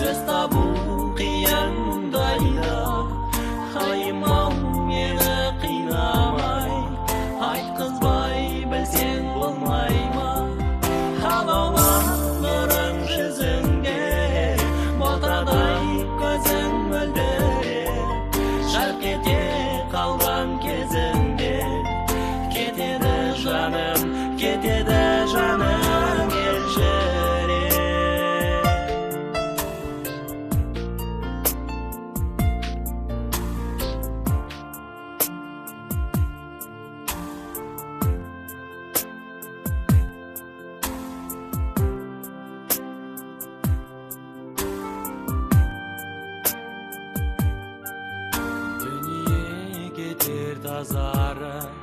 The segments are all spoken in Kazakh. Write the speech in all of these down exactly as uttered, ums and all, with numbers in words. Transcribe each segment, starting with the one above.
Söz табу қиян мұндайда, айымау мені қинамай, айтқызбай білсең болмай ма? Алауланырың жүзіңде, ботадай көзің мөлдіреп, жарқ ете қалған кезіңде, кетеді жаным, кетеді жаным елжіреп. Дүние кетер тазарып,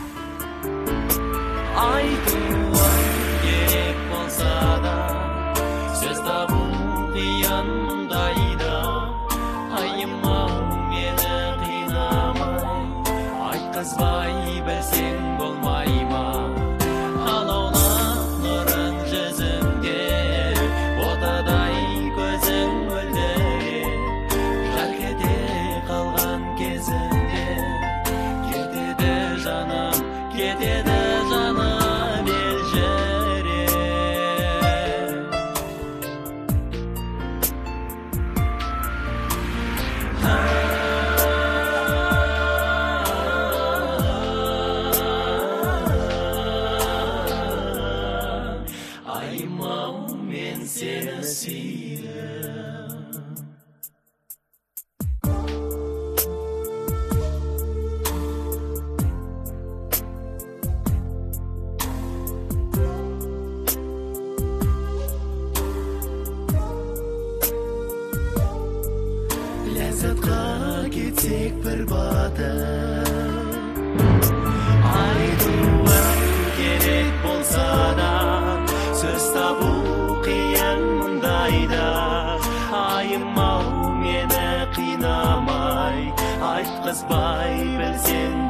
айтуың керек болса да, сөз табу қиян мұндайда, айымау мені қинамай, айтқызбай білсең болмай ма? Алауланырың жүзіңде, ботадай көзің мөлдіреп, жарқ ете қалған кезіңде, кетеді жаным, кетеді жаным елжіреп. Айымау мен сені сүйдім. Ләззатқа кетсек бір батыр, айтуың керек болса да, сөз табу қиян мұндайда, айымау мені қинамай, айтқызбай білсең